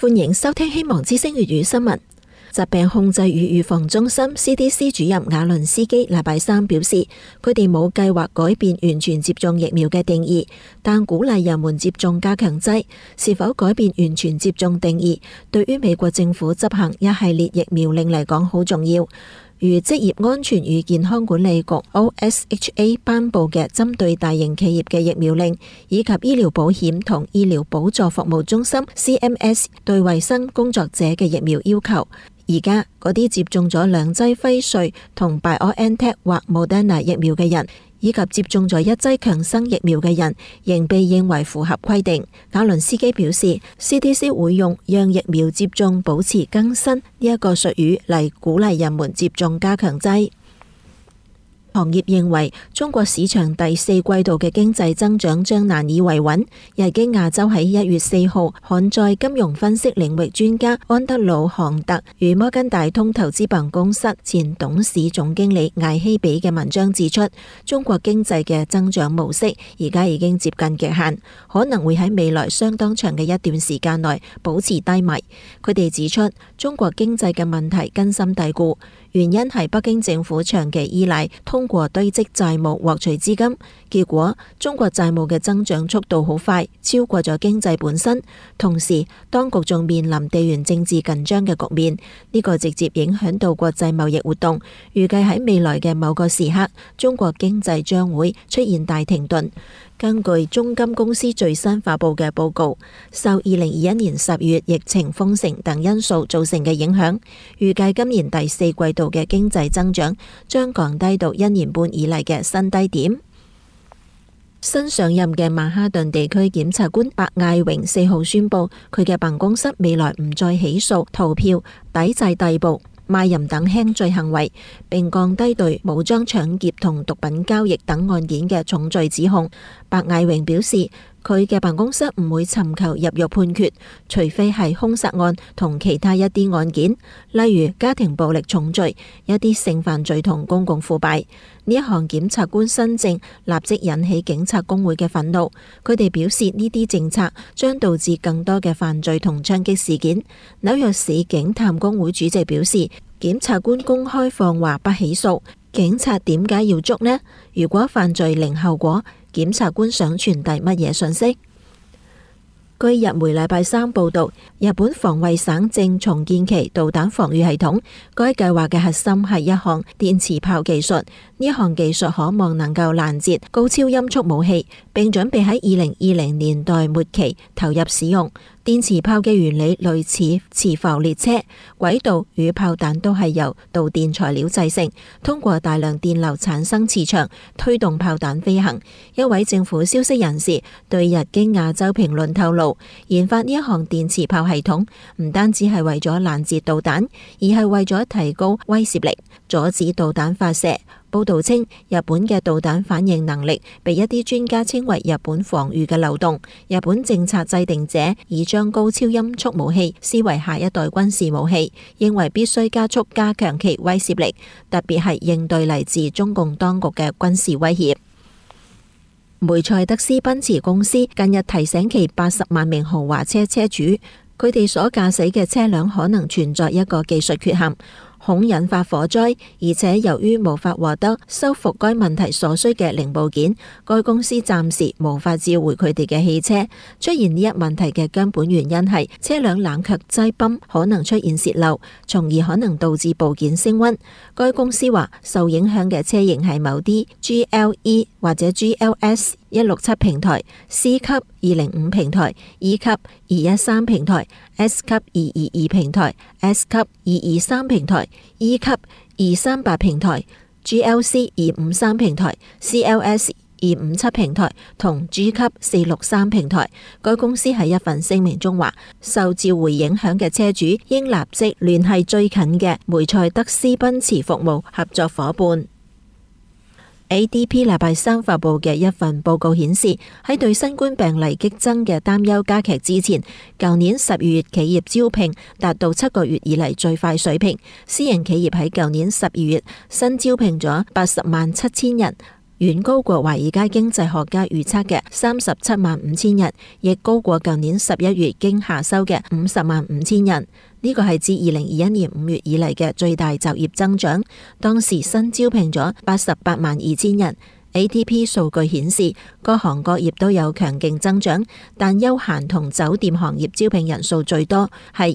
歡迎收聽希望之聲粵語新聞。疾病控制與預防中心 CDC 主任瓦倫斯基禮拜三表示，佢哋冇計劃改變完全接種疫苗嘅定義，但鼓勵人們接種加強劑。是否改變完全接種定義，對於美國政府執行一系列疫苗令嚟講好重要。如職業安全與健康管理局 OSHA 頒布嘅針對大型企業嘅疫苗令，以及醫療保險同醫療補助服務中心 CMS 對衛生工作者嘅疫苗要求。而家嗰啲接種咗2劑輝瑞同 BioNTech 或 Moderna 疫苗嘅人，以及接種咗1劑強生疫苗嘅人，仍被認為符合規定。瓦倫斯基表示 ，CDC 會用讓疫苗接種保持更新呢一個術語嚟鼓勵人們接種加強劑。行業認為中國市場第4季度嘅經濟增長將難以維穩。日經亞洲喺1月4號刊載金融分析領域專家安德魯·杭特與摩根大通投資辦公室前董事總經理艾希比嘅文章指出，中國經濟嘅增長模式而家已經接近極限，可能會喺未來相當長嘅一段時間內保持低迷。佢哋指出，中國經濟嘅問題根深蒂固，原因係北京政府長期依賴通過堆積債務獲取資金，結果中國債務嘅增長速度好快，超過咗經濟本身。同時，當局仲面臨地緣政治緊張嘅局面，呢個直接影響到國際貿易活動。預計喺未來嘅某個時刻，中國經濟將會出現大停頓。根據中金公司最新發佈嘅報告，受2021年10月疫情封城等因素造成嘅影響，預計今年第4季度嘅經濟增長將降低到1年半以嚟嘅新低點。新上任嘅曼哈頓地區檢察官白艾榮4號宣布，佢嘅辦公室未來唔再起訴逃票、抵制逮捕、賣淫等輕罪行為，並降低對武裝搶劫同毒品交易等案件嘅重罪指控。白艾榮表示，佢嘅辦公室唔會尋求入獄判決，除非係兇殺案同其他一啲案件，例如家庭暴力重罪、一啲性犯罪同公共腐敗。呢一項檢察官新政立即引起警察工會嘅憤怒，佢哋表示呢啲政策將導致更多嘅犯罪同槍擊事件。紐約市警探工會主席表示，檢察官公開放話不起訴，警察點解要捉呢？如果犯罪零後果，檢察官想傳遞乜嘢信息？據日媒禮拜三報道，日本防衛省正重建其導彈防禦系統，該計劃嘅核心係一項電磁炮技術。呢項技術可望能夠攔截高超音速武器，並準備喺2020年代末期投入使用。電磁炮嘅原理類似磁浮列車，軌道與炮彈都係由導電材料製成，通過大量電流產生磁場，推動炮彈飛行。一位政府消息人士對日經亞洲評論透露，研發呢一項電磁炮系統唔單止係為咗攔截導彈，而係為咗提高威懾力，阻止導彈發射。報道稱，日本嘅導彈反應能力被一啲專家稱為日本防禦嘅漏洞。日本政策制定者已將高超音速武器視為下一代軍事武器，認為必須加速加強其威懾力，特別係應對嚟自中共當局嘅軍事威脅。梅賽德斯奔馳公司近日提醒其80萬名豪華車車主，佢哋所駕駛嘅車輛可能存在一個技術缺陷，恐引發火災，而且由於無法獲得修復該問題所需嘅零部件，該公司暫時無法召回佢哋嘅汽車。出現呢一問題嘅根本原因係車輛冷卻劑泵可能出現洩漏，從而可能導致部件升溫。該公司話，受影響嘅車型係某啲 GLE 或者 GLS 167平台、C 級205平台、E 級213平台、S 級222平台、S 級223平台、E 級238平台、GLC 253平台、CLS 257平台同 G 級463平台。該公司喺一份聲明中話，受召回影響嘅車主應立即聯繫最近嘅梅賽德斯奔馳服務合作夥伴。ADP 禮拜三發佈嘅一份報告顯示，喺對新冠病例激增嘅擔憂加劇之前，舊年12月企業招聘達到7個月以嚟最快水平。私營企業喺舊年12月新招聘咗80萬7千人， 遠高過華爾街經濟學家預測嘅375000人，亦高過舊年11月經下修嘅505000人。呢個係自2021年5月以嚟嘅最大就業增長，當時新招聘咗882000人。ADP 數據顯示，各行各業都有強勁增長，但休閒同酒店行業招聘人數最多，係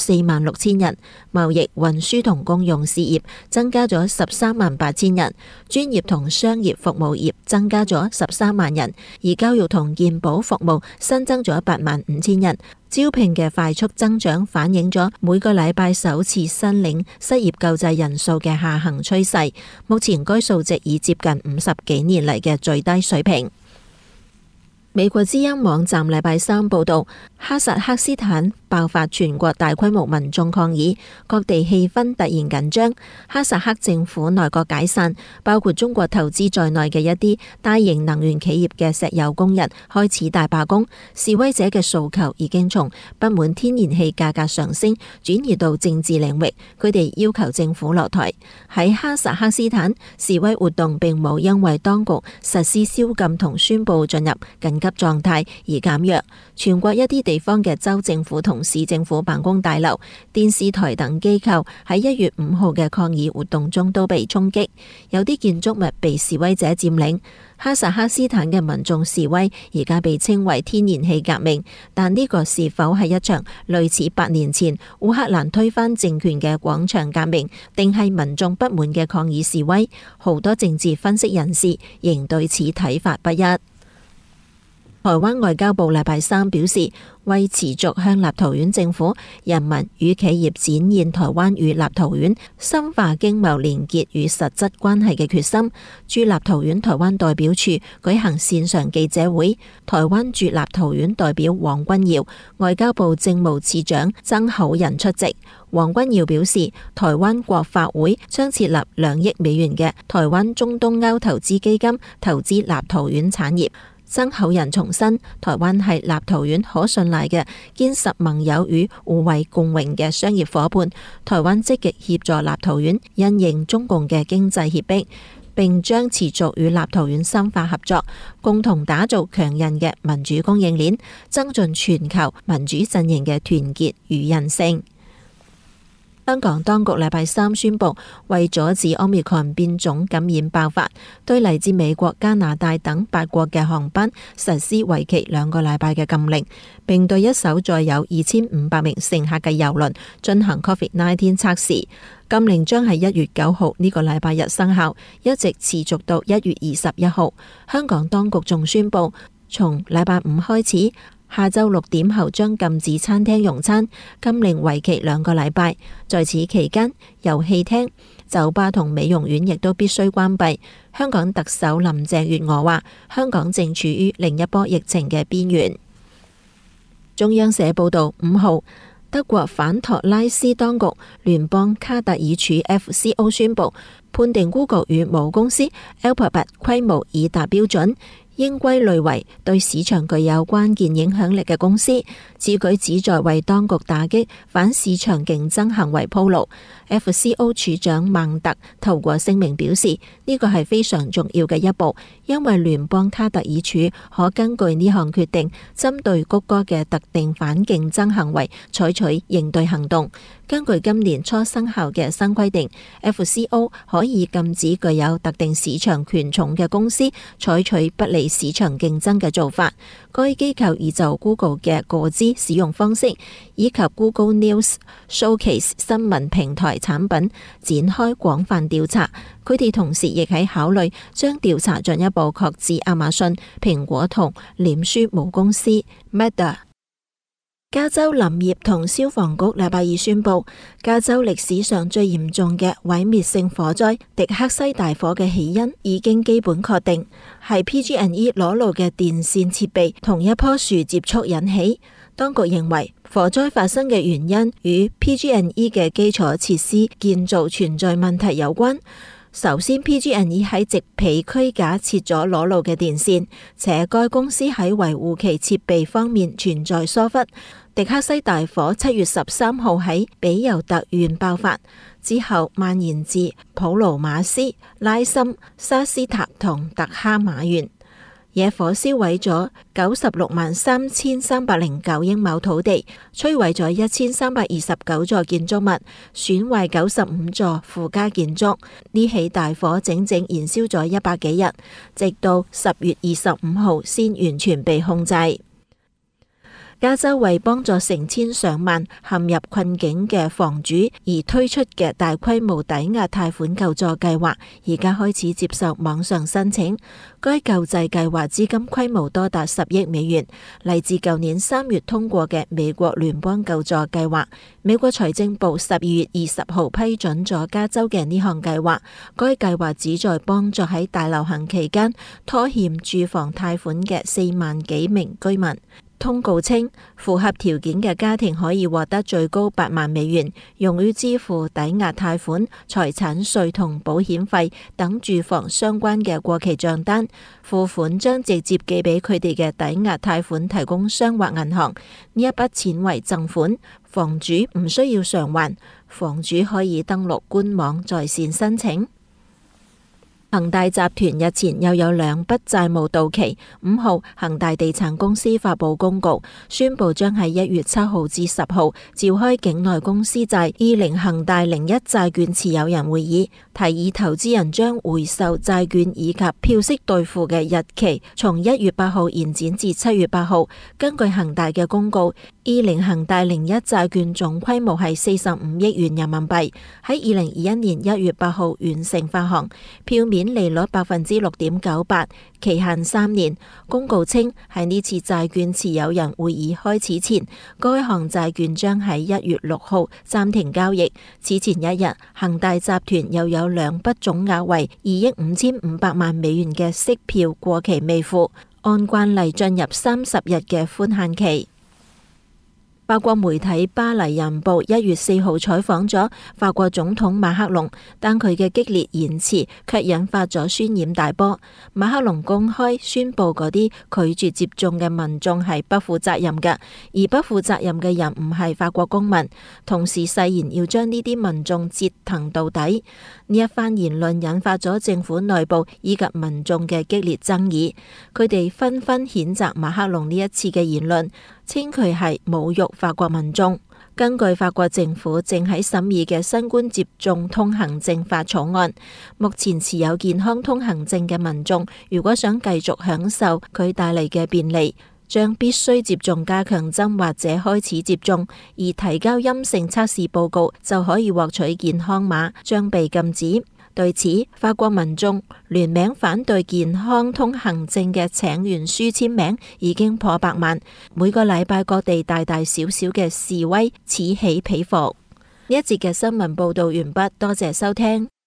246000人。貿易、運輸同公用事業增加咗138000人，專業同商業服務業增加咗13萬人，而教育同健保服務新增咗85000人。招聘嘅快速增長反映咗每個禮拜首次申領失業救濟人數嘅下行趨勢，目前該數值已接近50幾年嚟嘅最低水平。美國之音網站禮拜三報道，哈薩克斯坦爆發全國大規模民眾抗議，各地氣氛突然緊張。哈薩克政府內閣解散，包括中國投資在內嘅一啲大型能源企業嘅石油工人開始大罷工。示威者嘅訴求已經從不滿天然氣價格上升轉移到政治領域，佢哋要求政府落台。喺哈薩克斯坦，示威活動並冇因為當局實施宵禁同宣布進入緊急狀態而減弱。全國一啲地方嘅州政府同市政府辦公大樓、電視台等機構喺1月5號嘅抗議活動中都被衝擊，有啲建築物被示威者佔領。哈薩克斯坦嘅民眾示威而家被稱為天然氣革命，但呢個是否係一場類似8年前烏克蘭推翻政權嘅廣場革命，定係民眾不滿嘅抗議示威？好多政治分析人士仍對此睇法不一。台灣外交部禮拜三表示，為持續向立陶宛政府、人民與企業展現台灣與立陶宛深化經貿連結與實質關係嘅決心，駐立陶宛台灣代表處舉行線上記者會，台灣駐立陶宛代表黃君堯、外交部政務次長曾厚仁出席。黃君堯表示，台灣國發會將設立2億美元嘅台灣中東歐投資基金，投資立陶宛產業。曾厚仁重申，台灣係立陶宛可信賴嘅堅實盟友與互惠共榮嘅商業夥伴。台灣積極協助立陶宛因應中共嘅經濟脅迫，並將持續與立陶宛深化合作，共同打造強韌嘅民主供應鏈，增進全球民主陣營嘅團結與韌性。香港當局禮拜三宣布，為阻止 Omicron 變種感染爆發，對嚟自美國、加拿大等8國嘅航班實施為期2個禮拜嘅禁令，並對一艘載有2500名乘客嘅郵輪進行 COVID-19 測試。禁令將喺1月9號呢個禮拜日生效，一直持續到1月21號。香港當局仲宣布，從禮拜5開始，下晝6點後將禁止餐廳用餐，禁令為期2個禮拜。在此期間，遊戲廳、酒吧同美容院亦都必須關閉。香港特首林鄭月娥話，香港正處於另一波疫情嘅邊緣。中央社報道，5號，德國反托拉斯當局聯邦卡特爾署 FCO 宣布，判定 Google 與母公司 Alphabet 規模已達標準，應歸類為對市場具有關鍵影響力嘅公司。此舉旨在為當局打擊反市場競爭行為鋪路。FCO 處長孟特透過聲明表示，呢個係非常重要嘅一步，因為聯邦卡特爾署可根據呢項決定，針對谷歌嘅特定反競爭行為採取應對行動。根據今年初生效嘅新規定， FCO 可以禁止具有特定市場權重嘅公司採取不利市場競爭嘅做法。該機構已就 Google 嘅個資使用方式以及 Google News Showcase 新聞平台產品展開廣泛調查。佢哋同時亦喺考慮將調查進一步擴至亞馬遜、蘋果同臉書母公司 Meta。加州林業同消防局禮拜二宣布，加州歷史上最嚴重嘅毀滅性火災迪克西大火嘅起因已經基本確定，係 PG&E 裸露嘅電線設備同一棵樹接觸引起。當局認為火災發生嘅原因與 PG&E 嘅基礎設施建造存在問題有關。首先 PG&E 喺植被區架設咗裸露嘅電線，且該公司喺維護其設備方面存在疏忽。迪克西大火7月13號喺比尤特縣爆發， 之後蔓延至普魯馬斯、拉森、沙斯塔同特哈馬縣。野火燒毀咗963309英畝土地，摧毀咗1329座建築物，損壞95座附加建築。呢起大火整整燃燒咗100幾日，直到10月25號先完全被控制。加州為幫助成千上萬陷入困境嘅房主而推出嘅大規模抵押貸款救助計劃，而家開始接受網上申請。該救濟計劃資金規模多達10億美元，嚟自舊年3月通過嘅美國聯邦救助計劃。美國財政部12月20號批准咗加州嘅呢項計劃。該計劃旨在幫助喺大流行期間拖欠住房貸款嘅4萬幾名居民。通告稱，符合條件嘅家庭可以獲得最高8萬美元，用於支付抵押貸款、財產稅同保險費等住房相關嘅過期賬單。付款將直接寄俾佢哋嘅抵押貸款提供商或銀行。呢一筆錢為贈款，房主唔需要償還，房主可以登錄官網在線申請。恒大集團日前又有2筆債務到期。5號，恒大地產公司發佈公告，宣布將喺1月7號至10號召開境內公司債20恒大01債券持有人會議，提議投資人將回售債券以及票息兌付嘅日期從1月8號延展至7月8號。根據恒大嘅公告，20恒大01債券總規模係45億元人民幣，喺2021年1月8號完成發行，票面利率6.98%，期限3年。公告稱，喺呢次債券持有人會議開始前，該項債券將喺1月6號暫停交易。此前一日，恒大集團又有2筆總額為2億5500萬美元嘅息票過期未付，按慣例進入30日嘅寬限期。法國媒體巴黎人報1月4號採訪咗法國總統馬克龍，但佢嘅激烈言辭卻引發咗渲染大波。馬克龍公開宣布嗰啲拒絕接種嘅民眾係不負責任嘅，而不負責任嘅人唔係法國公民，同時誓言要將呢啲民眾折騰到底。呢一番言論引發咗政府內部以及民眾嘅激烈爭議，佢哋紛紛譴責馬克龍呢一次嘅言論，稱佢係侮辱法國民眾。根據法國政府正喺審議嘅新冠接種通行證法草案，目前持有健康通行證嘅民眾，如果想繼續享受佢帶嚟嘅便利，將必須接種加強針或者開始接種，而提交陰性測試報告就可以獲取健康碼，將被禁止。對此，法國民眾聯名反對健康通行證嘅請願書簽名已經破百萬。每個禮拜各地大大小小嘅示威此起彼伏。呢一節嘅新聞報道完畢，多謝收聽。